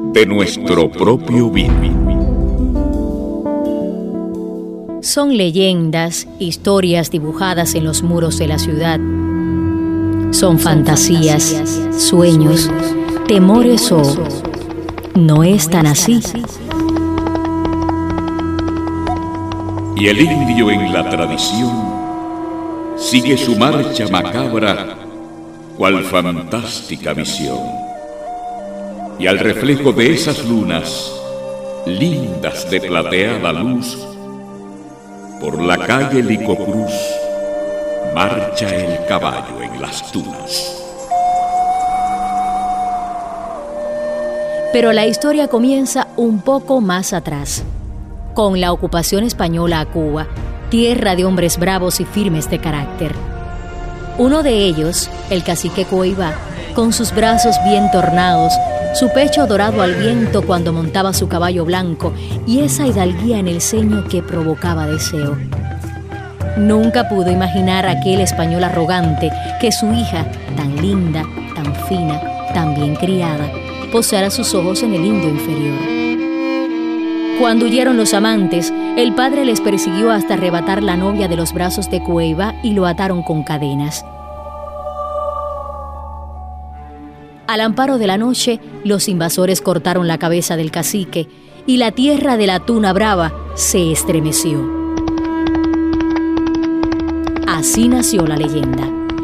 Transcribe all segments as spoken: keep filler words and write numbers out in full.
de nuestro propio vino. Son leyendas, historias dibujadas en los muros de la ciudad. Son fantasías, sueños, temores o no es tan así. Y el indio en la tradición sigue su marcha macabra, cual fantástica visión. Y al reflejo de esas lunas, lindas de plateada luz, por la calle Licocruz marcha el caballo en las tunas. Pero la historia comienza un poco más atrás, con la ocupación española a Cuba, tierra de hombres bravos y firmes de carácter. Uno de ellos, el cacique Coiba, con sus brazos bien tornados, su pecho dorado al viento cuando montaba su caballo blanco y esa hidalguía en el ceño que provocaba deseo. Nunca pudo imaginar aquel español arrogante que su hija, tan linda, tan fina, tan bien criada, posara sus ojos en el indio inferior. Cuando huyeron los amantes, el padre les persiguió hasta arrebatar la novia de los brazos de Coiba y lo ataron con cadenas. Al amparo de la noche, los invasores cortaron la cabeza del cacique y la tierra de la Tuna Brava se estremeció. Así nació la leyenda.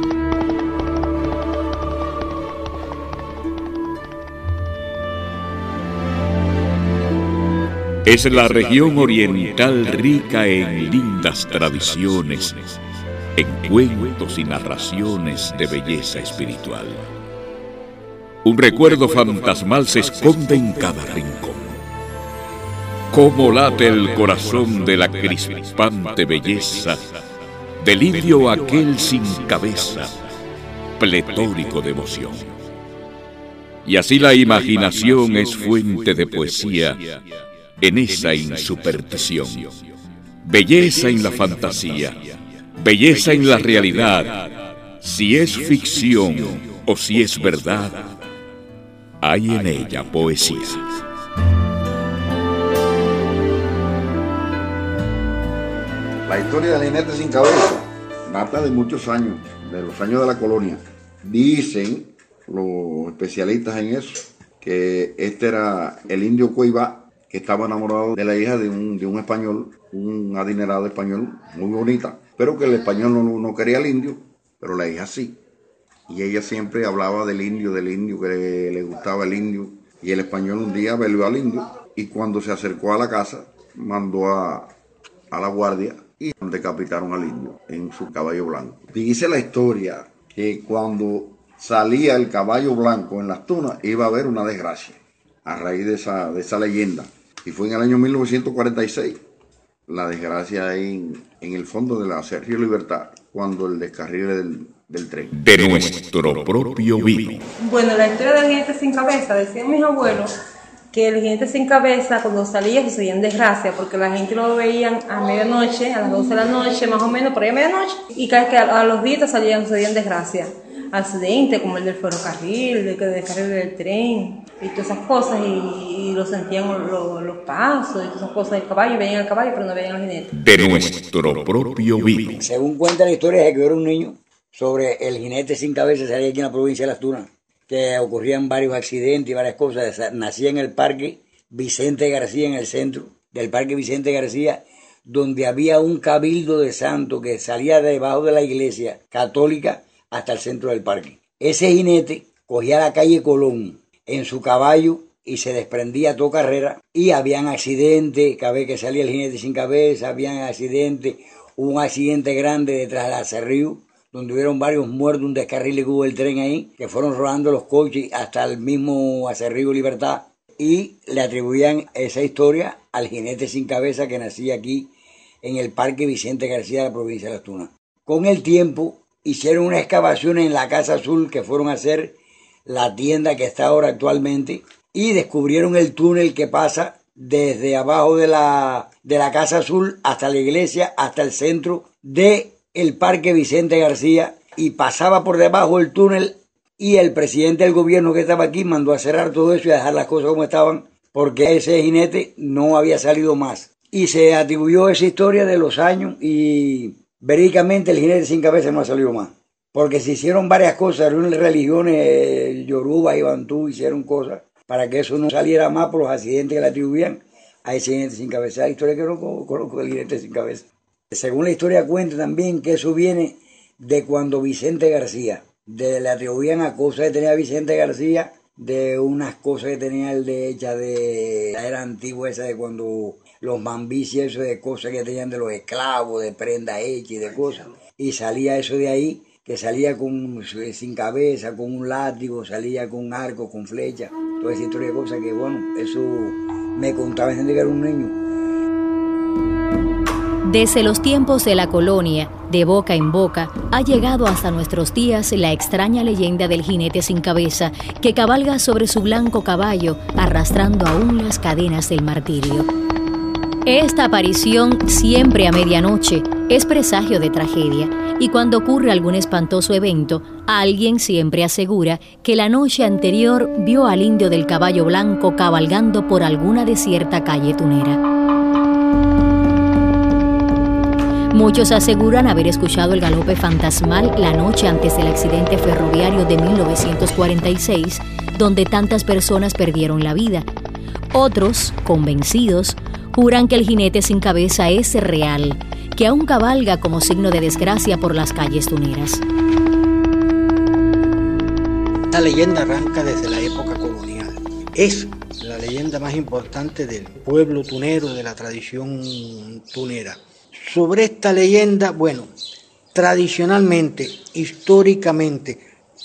Es la región oriental rica en lindas tradiciones, en cuentos y narraciones de belleza espiritual. Un recuerdo fantasmal se esconde en cada rincón. Cómo late el corazón de la crispante belleza del indio aquel sin cabeza, pletórico de emoción. Y así la imaginación es fuente de poesía en esa insupertición. Belleza en la fantasía, belleza en la realidad. Si es ficción o si es verdad, hay en ella poesía. La historia del jinete sin cabeza data de muchos años, de los años de la colonia. Dicen los especialistas en eso que este era el indio Coiba, que estaba enamorado de la hija de un, de un español, un adinerado español, muy bonita, pero que el español no, no quería al indio, pero la hija sí. Y ella siempre hablaba del indio, del indio, que le, le gustaba el indio. Y el español un día vio al indio y cuando se acercó a la casa, mandó a, a la guardia y decapitaron al indio en su caballo blanco. Dice la historia que cuando salía el caballo blanco en las tunas iba a haber una desgracia a raíz de esa, de esa leyenda. Y fue en el año mil novecientos cuarenta y seis, la desgracia en, en el fondo de la Sergio Libertad, cuando el descarrile del, del tren. De nuestro propio vino. Bueno, la historia del jinete sin cabeza, decían mis abuelos que el jinete sin cabeza cuando salía sucedía en desgracia, porque la gente lo veían a medianoche, a las doce de la noche, más o menos, por ahí a medianoche, y cada vez que a, a los días salían, sucedían desgracia. Accidentes como el del ferrocarril, del descarril del tren, y todas esas cosas, y, y lo sentían los, los pasos, y todas esas cosas del caballo, veían al caballo, pero no veían al jinete. De nuestro propio vino. Según cuenta la historia, se quedó un niño sobre el jinete sin cabeza, salía aquí en la provincia de Las Tunas, que ocurrían varios accidentes y varias cosas. Nacía en el Parque Vicente García, en el centro del Parque Vicente García, donde había un cabildo de santos que salía debajo de la iglesia católica hasta el centro del parque. Ese jinete cogía la calle Colón en su caballo y se desprendía a toda carrera, y habían accidentes, cada vez que salía el jinete sin cabeza, habían accidentes. Hubo un accidente grande detrás del Acerrío, donde hubieron varios muertos, un descarrile que hubo el tren ahí, que fueron rodando los coches hasta el mismo Acerrío Libertad, y le atribuían esa historia al jinete sin cabeza que nacía aquí en el Parque Vicente García de la provincia de Las Tunas. Con el tiempo hicieron una excavación en la Casa Azul, que fueron a hacer la tienda que está ahora actualmente, y descubrieron el túnel que pasa desde abajo de la, de la Casa Azul hasta la iglesia, hasta el centro de el Parque Vicente García, y pasaba por debajo del túnel y el presidente del gobierno que estaba aquí mandó a cerrar todo eso y a dejar las cosas como estaban, porque ese jinete no había salido más. Y se atribuyó esa historia de los años y verídicamente el jinete sin cabeza no ha salido más. Porque se hicieron varias cosas, en religiones, Yoruba y Bantú hicieron cosas para que eso no saliera más por los accidentes que le atribuían a ese jinete sin cabeza. La historia que no conozco del jinete sin cabeza. Según la historia cuenta también que eso viene de cuando Vicente García, de, le atribuían a cosas que tenía Vicente García, de unas cosas que tenía el de hecha de la era antigua esa de cuando los mambis y eso de cosas que tenían de los esclavos, de prenda hecha y de cosas. Y salía eso de ahí, que salía con, sin cabeza, con un látigo, salía con un arco, con flecha, toda esa historia de cosas que, bueno, eso me contaba gente que era un niño. Desde los tiempos de la colonia, de boca en boca, ha llegado hasta nuestros días la extraña leyenda del jinete sin cabeza que cabalga sobre su blanco caballo, arrastrando aún las cadenas del martirio. Esta aparición, siempre a medianoche, es presagio de tragedia, y cuando ocurre algún espantoso evento, alguien siempre asegura que la noche anterior vio al indio del caballo blanco cabalgando por alguna desierta calle tunera. Muchos aseguran haber escuchado el galope fantasmal la noche antes del accidente ferroviario de mil novecientos cuarenta y seis, donde tantas personas perdieron la vida. Otros, convencidos, juran que el jinete sin cabeza es real, que aún cabalga como signo de desgracia por las calles tuneras. Esta leyenda arranca desde la época colonial. Es la leyenda más importante del pueblo tunero, de la tradición tunera. Sobre esta leyenda, bueno, tradicionalmente, históricamente,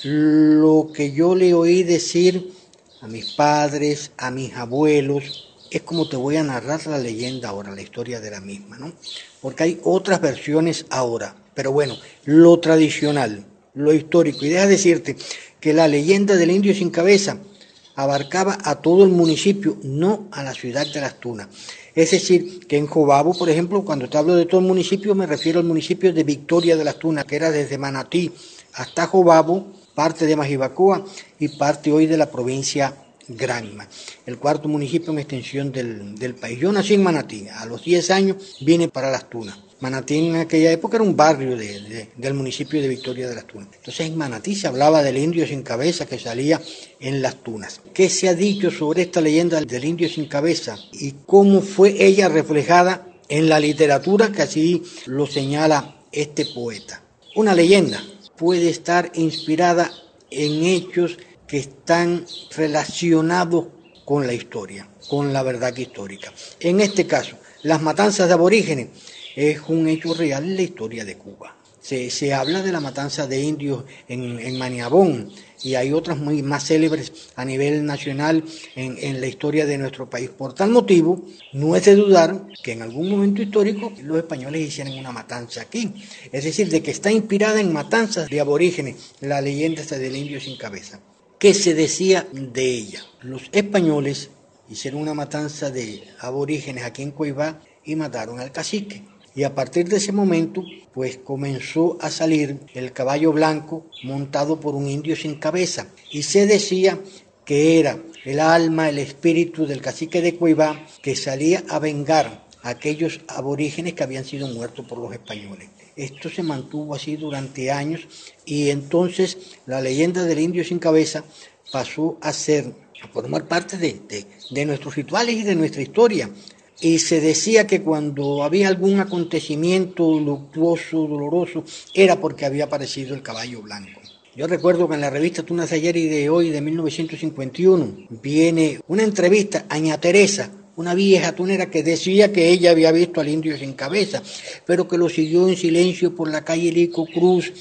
lo que yo le oí decir a mis padres, a mis abuelos, es como te voy a narrar la leyenda ahora, la historia de la misma, ¿no? Porque hay otras versiones ahora, pero bueno, lo tradicional, lo histórico. Y deja decirte que la leyenda del indio sin cabeza abarcaba a todo el municipio, no a la ciudad de Las Tunas. Es decir, que en Jobabo, por ejemplo, cuando te hablo de todo el municipio, me refiero al municipio de Victoria de Las Tunas, que era desde Manatí hasta Jobabo, parte de Majibacoa y parte hoy de la provincia Granma, el cuarto municipio en extensión del, del país. Yo nací en Manatí, a los diez años vine para Las Tunas. Manatí en aquella época era un barrio de, de, del municipio de Victoria de Las Tunas. Entonces en Manatí se hablaba del indio sin cabeza que salía en Las Tunas. ¿Qué se ha dicho sobre esta leyenda del indio sin cabeza y cómo fue ella reflejada en la literatura, que así lo señala este poeta? Una leyenda puede estar inspirada en hechos que están relacionados con la historia, con la verdad histórica. En este caso, las matanzas de aborígenes es un hecho real en la historia de Cuba. Se, se habla de la matanza de indios en, en Maniabón, y hay otras muy más célebres a nivel nacional en, en la historia de nuestro país. Por tal motivo, no es de dudar que en algún momento histórico los españoles hicieran una matanza aquí. Es decir, de que está inspirada en matanzas de aborígenes, la leyenda esta del indio sin cabeza. ¿Qué se decía de ella? Los españoles hicieron una matanza de aborígenes aquí en Coibá y mataron al cacique. Y a partir de ese momento, pues comenzó a salir el caballo blanco montado por un indio sin cabeza. Y se decía que era el alma, el espíritu del cacique de Coibá que salía a vengar a aquellos aborígenes que habían sido muertos por los españoles. Esto se mantuvo así durante años y entonces la leyenda del indio sin cabeza pasó a ser, a formar parte de, de, de nuestros rituales y de nuestra historia. Y se decía que cuando había algún acontecimiento luctuoso, doloroso, era porque había aparecido el caballo blanco. Yo recuerdo que en la revista Tunas de ayer y de hoy, de mil novecientos cincuenta y uno, viene una entrevista a Ña Teresa, una vieja tunera que decía que ella había visto al indio sin cabeza, pero que lo siguió en silencio por la calle Lico Cruz,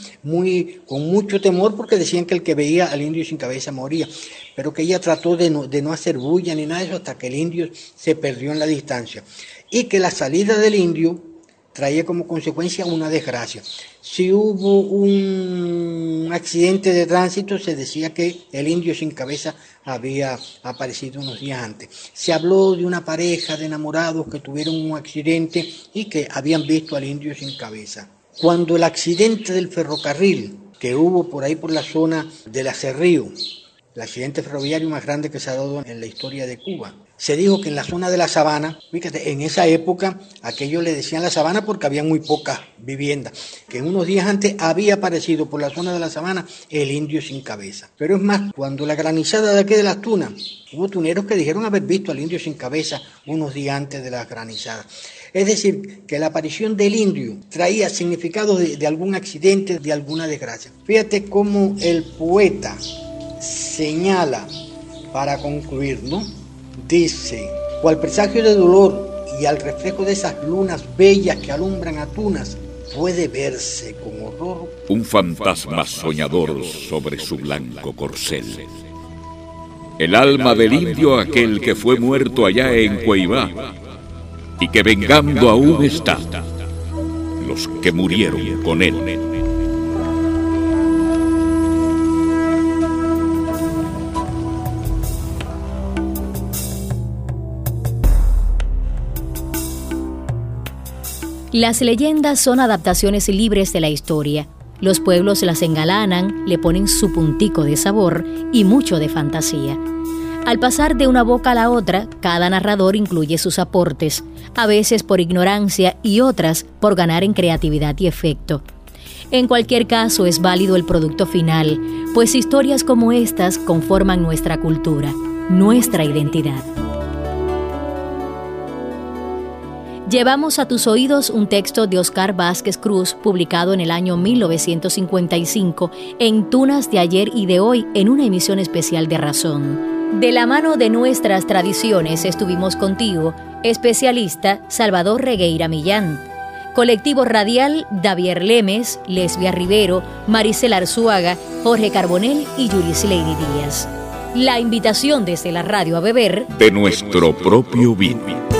muy, con mucho temor, porque decían que el que veía al indio sin cabeza moría, pero que ella trató de no, de no hacer bulla ni nada de eso hasta que el indio se perdió en la distancia, y que la salida del indio traía como consecuencia una desgracia. Si hubo un accidente de tránsito, se decía que el indio sin cabeza había aparecido unos días antes. Se habló de una pareja de enamorados que tuvieron un accidente y que habían visto al indio sin cabeza. Cuando el accidente del ferrocarril, que hubo por ahí por la zona del Acerrío, el accidente ferroviario más grande que se ha dado en la historia de Cuba. Se dijo que en la zona de la Sabana, fíjate, en esa época aquello le decían la Sabana porque había muy pocas viviendas, que unos días antes había aparecido por la zona de la Sabana el indio sin cabeza. Pero es más, cuando la granizada de aquí de las Tunas, hubo tuneros que dijeron haber visto al indio sin cabeza unos días antes de las granizadas. Es decir, que la aparición del indio traía significado de, de algún accidente, de alguna desgracia. Fíjate cómo el poeta señala, para concluir, ¿no? Dice: cual presagio de dolor y al reflejo de esas lunas bellas que alumbran a Tunas, puede verse con horror un fantasma soñador sobre su blanco corcel. El alma del indio, aquel que fue muerto allá en Cueibá, y que vengando aún está los que murieron con él. Las leyendas son adaptaciones libres de la historia. Los pueblos las engalanan, le ponen su puntico de sabor y mucho de fantasía. Al pasar de una boca a la otra, cada narrador incluye sus aportes, a veces por ignorancia y otras por ganar en creatividad y efecto. En cualquier caso, es válido el producto final, pues historias como estas conforman nuestra cultura, nuestra identidad. Llevamos a tus oídos un texto de Oscar Vázquez Cruz, publicado en el año mil novecientos cincuenta y cinco en Tunas de ayer y de hoy, en una emisión especial de Razón. De la mano de nuestras tradiciones estuvimos contigo, especialista Salvador Regueira Millán. Colectivo radial Davier Lemes, Lesbia Rivero, Maricela Arzuaga, Jorge Carbonell y Yulis Lady Díaz. La invitación desde la radio a beber de nuestro propio vino.